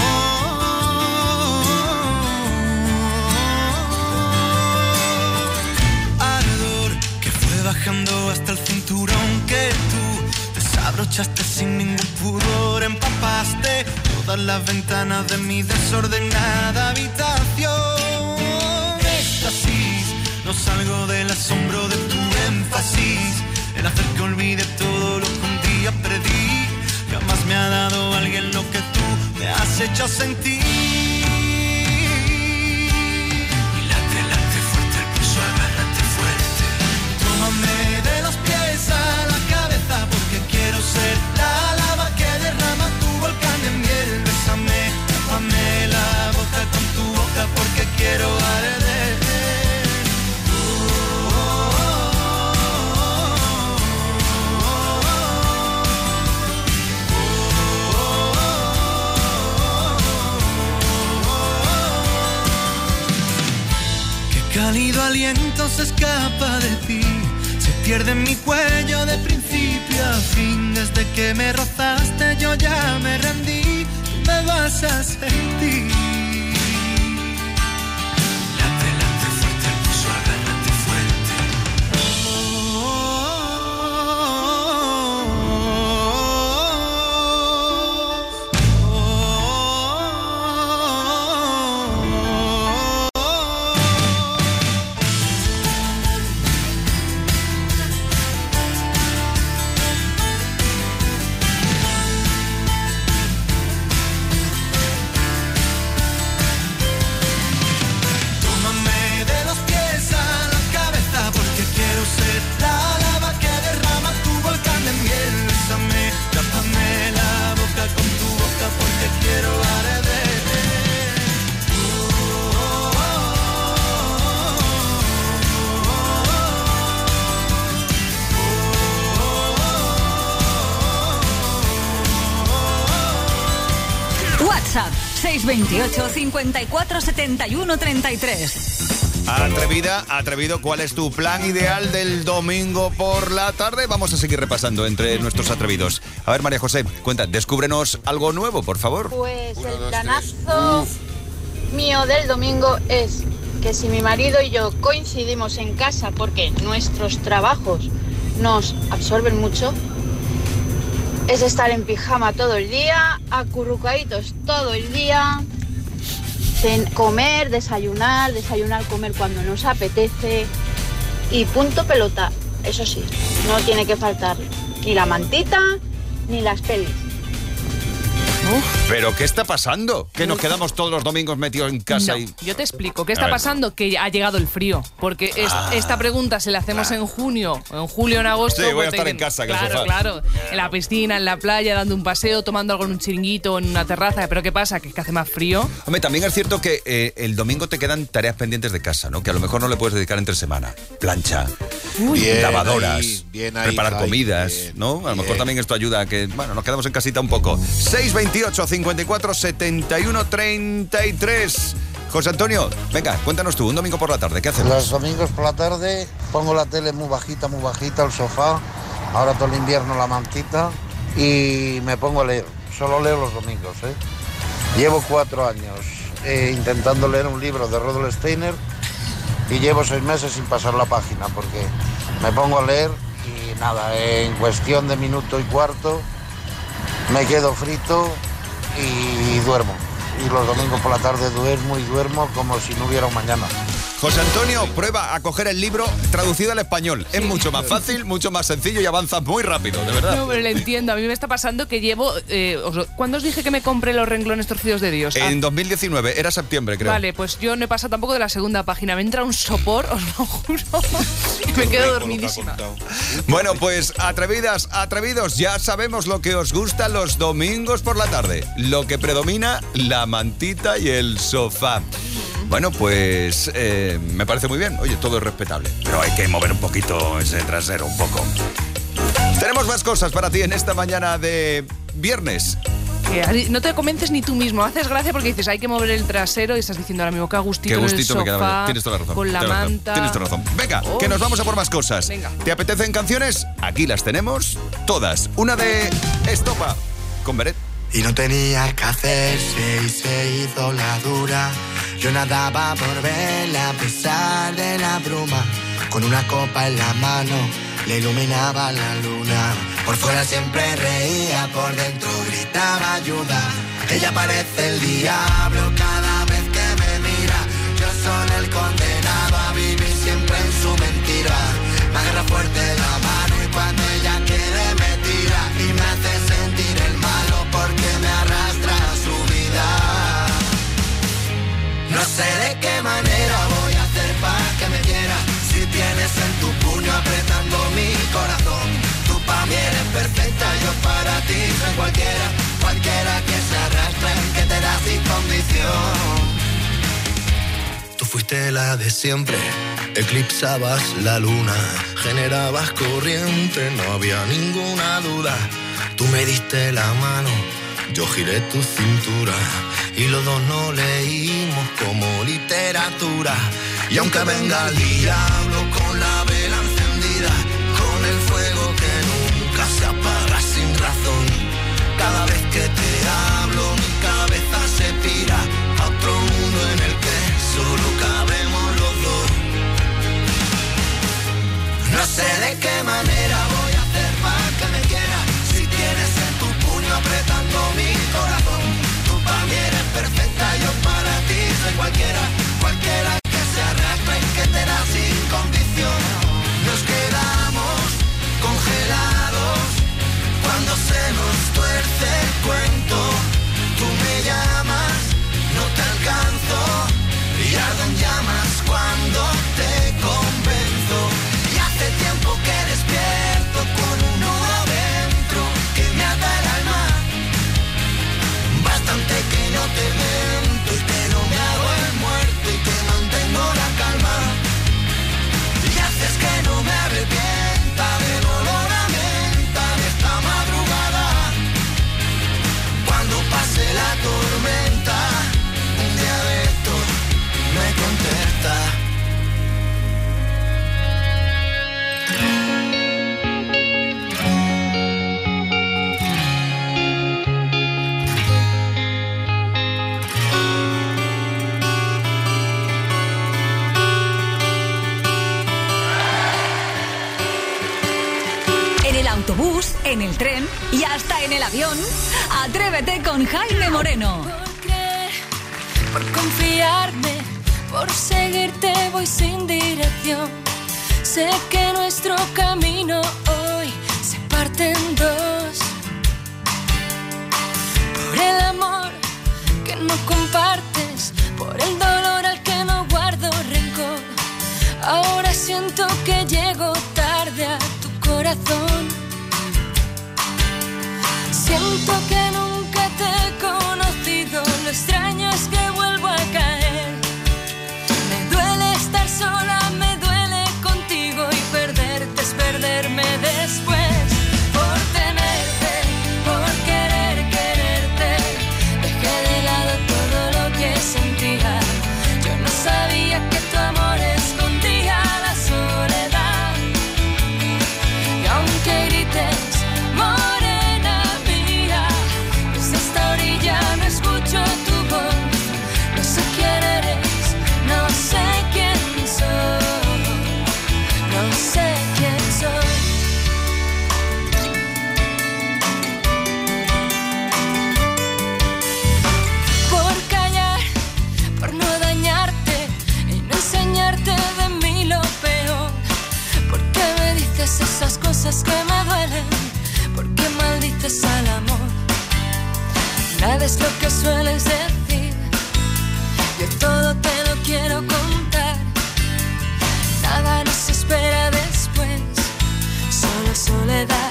oh. Ardor que fue bajando hasta el cinturón que tú desabrochaste sin ningún pudor, empapaste todas las ventanas de mi desordenada habitación. Éxtasis, no salgo del asombro de tu énfasis, el hacer que olvide todo lo que un día perdí. Jamás me ha dado alguien lo que tú me has hecho sentir. Y late, late fuerte el pulso, agárrate fuerte. Tómame de los pies a la cabeza porque quiero ser la lava que derrama tu volcán de miel. Bésame, tápame la boca con tu boca porque quiero arder. Cálido aliento se escapa de ti, se pierde en mi cuello de principio a fin. Desde que me rozaste yo ya me rendí, tú me vas a sentir. Late, late fuerte el pulso, agárrate fuerte. Oh, oh, oh, oh. WhatsApp seis veintiocho, cincuenta y cuatro, setenta y uno, treinta y tres. Atrevida, atrevido, ¿cuál es tu plan ideal del domingo por la tarde? Vamos a seguir repasando entre nuestros atrevidos. A ver, María José, cuenta, descúbrenos algo nuevo, por favor. Pues el planazo mío del domingo es que si mi marido y yo coincidimos en casa porque nuestros trabajos nos absorben mucho, es estar en pijama todo el día, acurrucaditos todo el día, comer, desayunar, desayunar, comer cuando nos apetece y punto pelota. Eso sí, no tiene que faltar ni la mantita ni las pelis. Uf. ¿Pero qué está pasando? Que nos quedamos todos los domingos metidos en casa no, y... Yo te explico. ¿Qué está pasando? Que ha llegado el frío. Porque es, Ah. esta pregunta se la hacemos en junio, en julio, en agosto. Sí, voy a pues estar te en dicen, casa, que el Claro, sofá. claro. En la piscina, en la playa, dando un paseo, tomando algo en un chiringuito, en una terraza. ¿Pero qué pasa? Que es que hace más frío. Hombre, también es cierto que eh, el domingo te quedan tareas pendientes de casa, ¿no? Que a lo mejor no le puedes dedicar entre semana. Plancha, Bien lavadoras, ahí, bien ahí, preparar Jaime, comidas, bien, ¿no? A lo mejor bien. también esto ayuda a que, bueno, nos quedamos en casita un poco. seis veintiocho, cincuenta y cuatro, setenta y uno, treinta y tres. José Antonio, venga, cuéntanos tú, un domingo por la tarde, ¿qué hacemos? Los domingos por la tarde pongo la tele muy bajita, muy bajita, el sofá, ahora todo el invierno la mantita y me pongo a leer. Solo leo los domingos, ¿eh? Llevo cuatro años eh, intentando leer un libro de Rudolf Steiner y llevo seis meses sin pasar la página porque me pongo a leer y nada, en cuestión de minuto y cuarto me quedo frito y duermo. Y los domingos por la tarde duermo y duermo como si no hubiera un mañana. José Antonio, prueba a coger el libro traducido al español. Es mucho más fácil, mucho más sencillo y avanzas muy rápido, de verdad. No, pero lo entiendo. A mí me está pasando que llevo... Eh, os- ¿Cuándo os dije que me compré los renglones torcidos de Dios? En Ah, dos mil diecinueve, era septiembre, creo. Vale, pues yo no he pasado tampoco de la segunda página. Me entra un sopor, os lo juro. Y me quedo dormidísima. Bueno, pues atrevidas, atrevidos, ya sabemos lo que os gusta los domingos por la tarde. Lo que predomina, la mantita y el sofá. Bueno, pues eh, me parece muy bien. Oye, todo es respetable, pero hay que mover un poquito ese trasero, un poco. Tenemos más cosas para ti en esta mañana de viernes. Que Ari, no te convences ni tú mismo. Haces gracia porque dices hay que mover el trasero y estás diciendo ahora mismo que a gustito, Qué en el gustito me queda. sofá, Tienes toda la razón. con la tienes razón, manta. Tienes toda la razón. Venga, Oh. que nos vamos a por más cosas. Venga. ¿Te apetecen canciones? Aquí las tenemos todas. Una de Estopa con Beret. Y no tenía que hacerse y se hizo la dura. Yo nadaba por verla a pesar de la bruma. Con una copa en la mano le iluminaba la luna. Por fuera siempre reía, por dentro gritaba ayuda. Ella parece el diablo cada vez que me mira. Yo soy el condenado a vivir siempre en su mentira. Me agarra fuerte la mano y cuando ella quiere me tira. Y me hace sentir el malo porque me arrastra a su vida. No sé de qué manera voy a hacer para que me quiera. Si tienes en tu puño apretando mi corazón. Tú pa' mí eres perfecta, yo para ti soy cualquiera. Cualquiera que se arrastre, que te da sin condición. Tú fuiste la de siempre, eclipsabas la luna, generabas corriente, no había ninguna duda. Tú me diste la mano, yo giré tu cintura y los dos no leímos como literatura. Y aunque venga el diablo con la vela encendida, con el fuego que nunca se apaga sin razón, cada vez que te hablo mi cabeza se pira a otro mundo en el que solo cabemos los dos. No sé de qué manera voy a hacer para que me quieras. Si tienes en tu puño apretando mi corazón. Tú para mí eres perfecta, yo para ti soy cualquiera. Cualquiera que se arrastre y que te da sin condición. Nos quedamos congelados cuando se nos tuerce el cuento. Tú me llamas, no te alcanzo y ardo en llamas cuando te convenzo. Y hace tiempo que despierto con un nudo dentro que me ata el alma. Bastante que no te miento y que no me hago el muerto y que mantengo la calma. Y haces que no me arrepienta del olor a menta de esta madrugada. Cuando pase la tormenta, un día de esto me contesta. En el autobús, en el tren y hasta en el avión. Atrévete con Jaime Moreno. Por confiarme, por seguirte voy sin dirección. Sé que nuestro camino hoy se parte en dos. Por el amor que no compartes, por el dolor al que no guardo rencor. Ahora siento que llego tarde a tu corazón. Siento que nunca te he conocido, lo extraño es que vuelvo a caer. Me duele estar sola, me duele contigo y perderte es perderme después. Por tenerte, por querer quererte, dejé de lado todo lo que sentía. Yo no sabía que tu amor escondía la soledad. Y aunque grites, morena mía, desde esta orilla no escucho tu voz. dices al amor. Nada es lo que sueles decir. Yo todo te lo quiero contar. Nada nos espera después, solo soledad.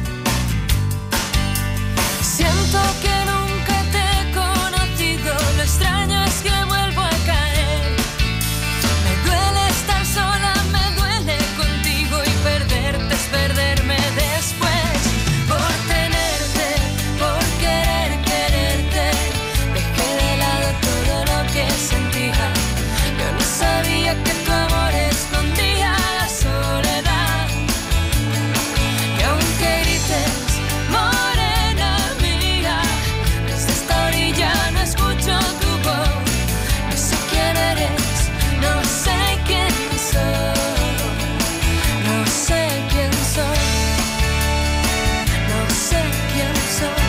Siento que nunca te he conocido. Lo extraño es que vuelvo a caer. Me duele estar sola, me duele contigo, y perderte es perderme después. Por tenerte, por querer quererte, dejé de lado todo lo que sentía. Yo no sabía que tu amor escondía la soledad. Y aunque grites, morena mía, desde esta orilla no escucho tu voz. No sé quién eres, no sé quién soy. No sé quién soy. No sé quién soy.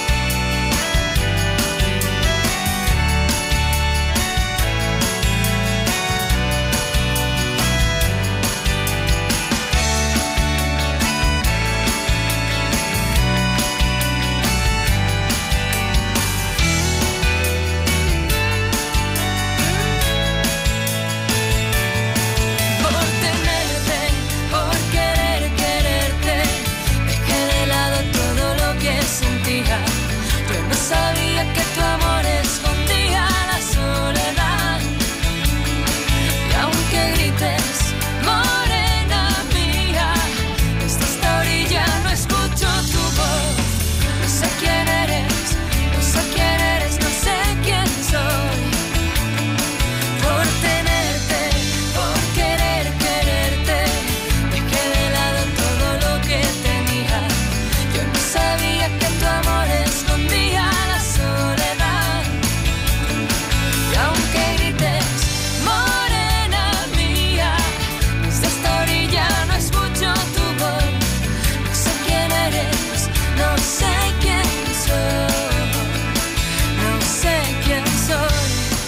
Por tenerte, por querer quererte, dejé de lado todo lo que sentía. Yo no sabía que tu amor escondía la soledad. Y aunque grites, morena mía, desde esta orilla no escucho tu voz. No sé quién eres, no sé quién eres, no sé quién soy. Por tenerte, por querer quererte, dejé de lado todo lo que tenía. Yo no sabía que tu amor escondía la soledad. Y aunque grites, morena mía, desde esta orilla no escucho tu voz. No sé quién eres, no sé quién soy. No sé quién soy.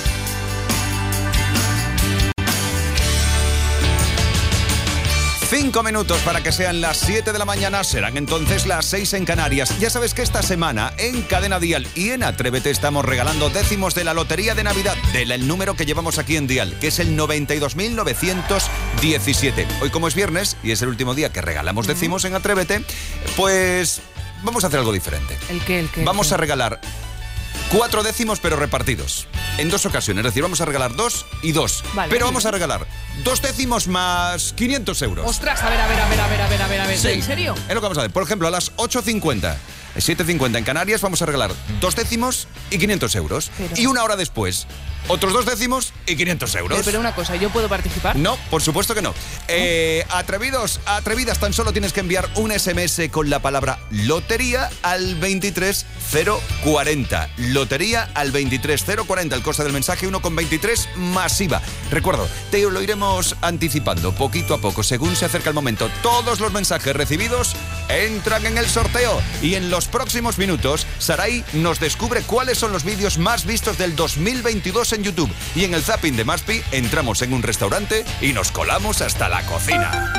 Cinco minutos para que sean las siete de la mañana, serán entonces las seis en Canarias. Ya sabes que esta semana en Cadena Dial y en Atrévete estamos regalando décimos de la Lotería de Navidad, del número que llevamos aquí en Dial, que es el noventa y dos mil novecientos diecisiete. Hoy, como es viernes y es el último día que regalamos décimos en Atrévete, pues vamos a hacer algo diferente. ¿El qué? ¿El qué? Vamos a regalar cuatro décimos, pero repartidos en dos ocasiones. Es decir, vamos a regalar dos y dos. Vale. Pero vamos a regalar dos décimos más quinientos euros. Ostras, a ver, a ver, a ver, a ver, a ver, a ver, a ver. Sí, ¿En serio? Es lo que vamos a hacer. Por ejemplo, a las ocho cincuenta, siete cincuenta en Canarias, vamos a regalar dos décimos y quinientos euros. Pero- Y una hora después, otros dos décimos y quinientos euros. Eh, pero una cosa, ¿yo puedo participar? No, por supuesto que no. Eh, atrevidos, atrevidas, tan solo tienes que enviar un S M S con la palabra lotería al veintitrés cero cuarenta. Lotería al veintitrés cero cuarenta. El coste del mensaje uno con veintitrés masiva. Recuerdo, te lo iremos anticipando poquito a poco según se acerca el momento. Todos los mensajes recibidos entran en el sorteo. Y en los próximos minutos, Sarai nos descubre cuáles son los vídeos más vistos del dos mil veintidós en YouTube. Y en el zapping de Maspi entramos en un restaurante y nos colamos hasta la cocina.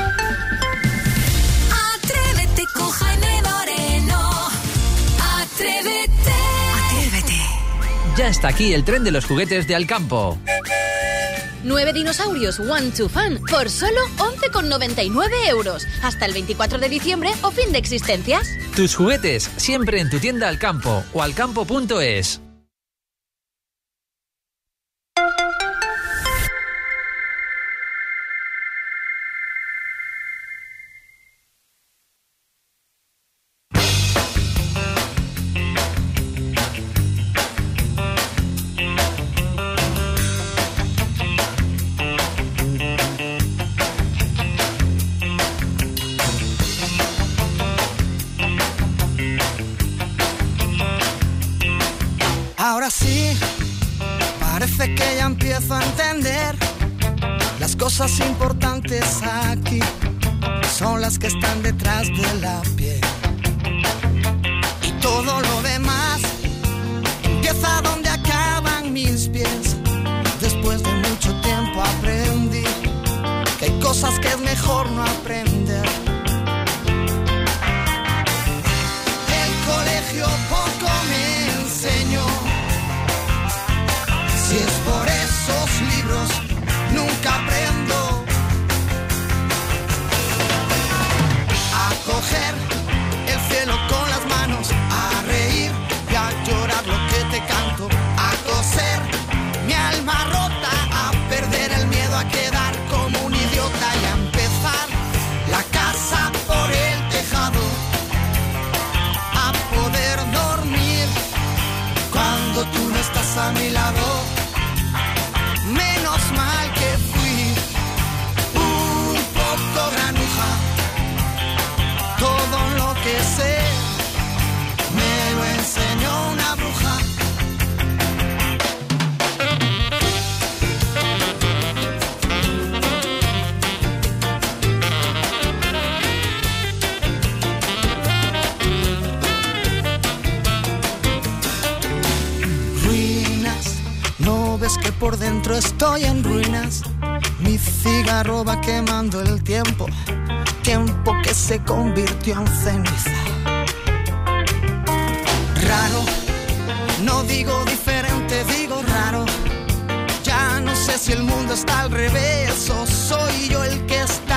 Atrévete con Jaime Moreno. Atrévete. Atrévete. Ya está aquí el tren de los juguetes de Alcampo. Nueve dinosaurios One to Fun por solo once con noventa y nueve euros. Hasta el veinticuatro de diciembre o fin de existencias. Tus juguetes siempre en tu tienda Alcampo o alcampo punto es. Ahora sí, parece que ya empiezo a entender. Las cosas importantes aquí son las que están detrás de la piel. Y todo lo demás empieza donde acaban mis pies. Después de mucho tiempo aprendí que hay cosas que es mejor no aprender. El estoy en ruinas. Mi cigarro va quemando el tiempo, tiempo que se convirtió en ceniza. Raro, no digo diferente, digo raro. Ya no sé si el mundo está al revés o soy yo el que está